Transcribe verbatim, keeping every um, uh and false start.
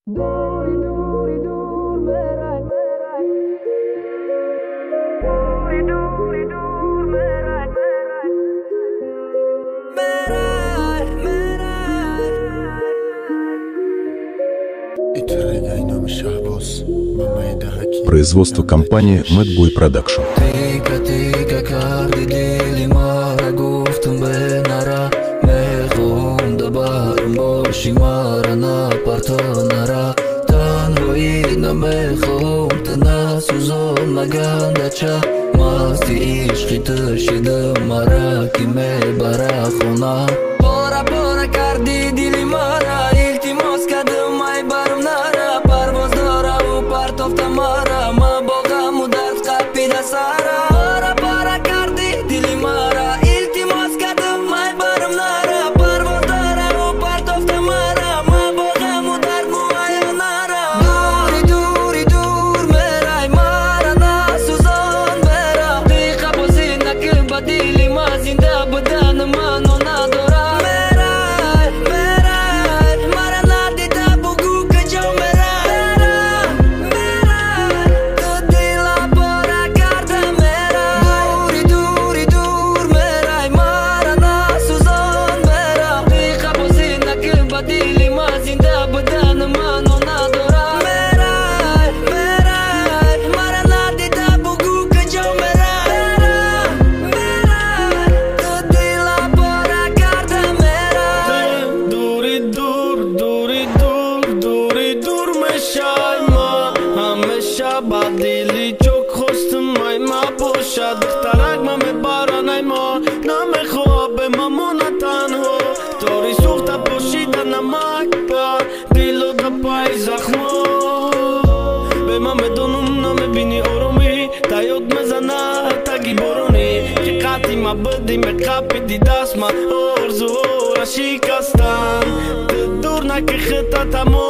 दूरी दूरी दूर मेरा मेरा दूरी दूरी दूर मेरा मेरा मेरा Производство компании Madboy Production. Тика, тика, каждый день мара гуфтум бенара мехум дабарум боши мара на партонара танрои на мехум тана сузон магандача масти ишқи ташидам мара ки мебара хона пора пора карди дили мара илтимос кадам ай барм нара парвоз дора у партов тамара ма богаму дар қапида сара пора пора карди дили мара илтимос кадам ай барм нара парвоз дора у партов тамара ма богаму дар муая нара дури дури дур мерай мара насузон бера диқа бозина ки ба дили ма зинда будан ману надора мерай мерай мара надида бугу каҷо мерай мерай ту дила пора карда мерай дури дури дур мерай мара насузон бера диқа бозина ки ба дили ма зинда будан ману надора мерай мерай мара надида бугу каҷо мерай мерай ту дила пора карда мерай дури дур дури дур дури дур мешай ма ҳамеша ба дили чок хостум ай ма бошад духтарак ма мебаранай ма намехоҳ бе ма мона танҳо тори сӯхта пошида намак ба дилу да пай захмо бе ма медонум намебини оромӣ таёд мезанад таги боронӣ ки қатъи ма бидӣ меқапиди даст ма орзуҳора шикастан дур наки хита тамо